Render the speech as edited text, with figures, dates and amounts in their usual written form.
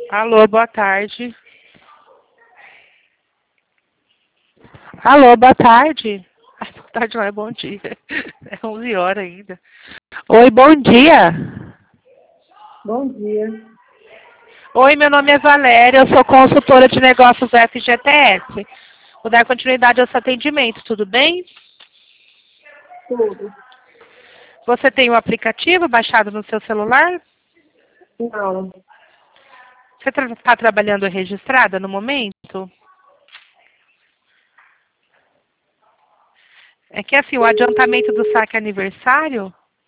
Alô, boa tarde. Alô, boa tarde. Ai, boa tarde não é bom dia. É 11 horas ainda. Oi, bom dia. Bom dia. Oi, meu nome é Valéria, eu sou consultora de negócios da FGTS. Vou dar continuidade ao seu atendimento, tudo bem? Tudo. Você tem o aplicativo baixado no seu celular? Não. Você está trabalhando registrada no momento? É que assim, o adiantamento do saque aniversário